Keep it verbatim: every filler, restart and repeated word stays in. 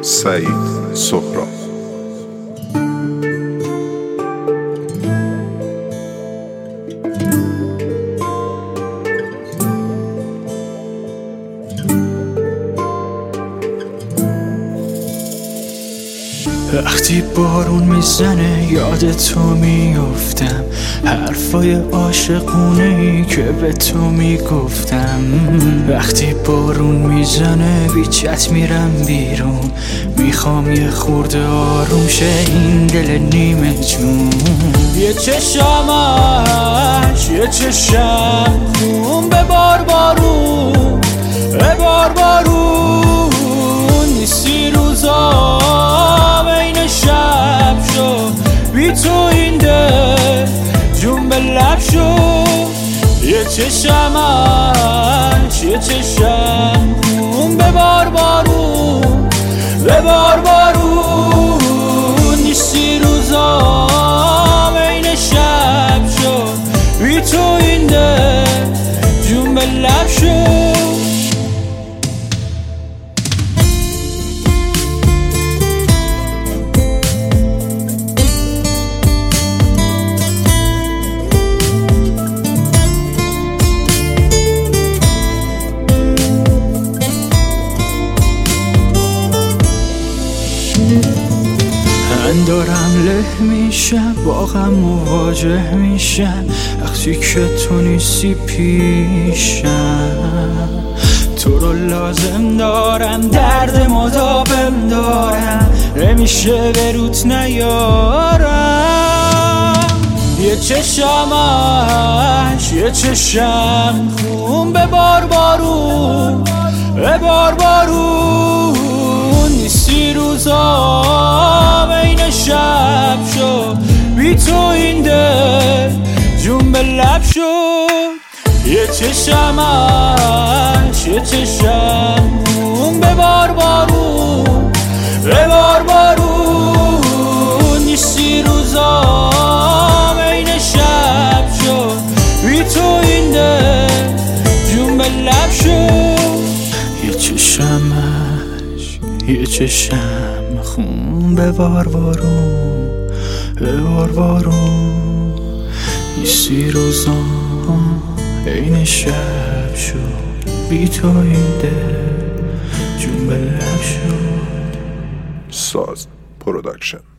سعید سهراب. وقتی بارون میزنه یاد تو میافتم، حرفای عاشقونه‌ای که به تو میگفتم. وقتی بارون میزنه بیچت میرم بیرون، میخوام یه خورده آروم شه این دل نیمه جون. یه چشمش یه چشم خون به بار بارون، به بار بارون نیستی روزا بی تو این دل جون به لب شو. یه چشمش یه چشم خون به بار بارون، به بار بارون نیستی روزا بین شب شو. بی تو این دل جون به لب شو. من دارم له میشم با غم مواجه میشم وقتی که تو نیستی پیشم. تو رو لازم دارم، درد مداوم دارم، نمیشه به روت نیارم. یه چشمش یه چشم خون به بار بارون، به بار بارون نیستی روزا بین شب شو. بی تو این دل جون به لب شو. یه چشمش یه چشم خون به بار بارون، به بار بارون نیستی روزا بین شب شو. بی تو این دل جون به لب شو. یه چشمش یه چشم خون به بار بارون، به بار بارون نیستی روزا این شب شو. بی تو این دل جون به لب شو. ساز پروداکشن.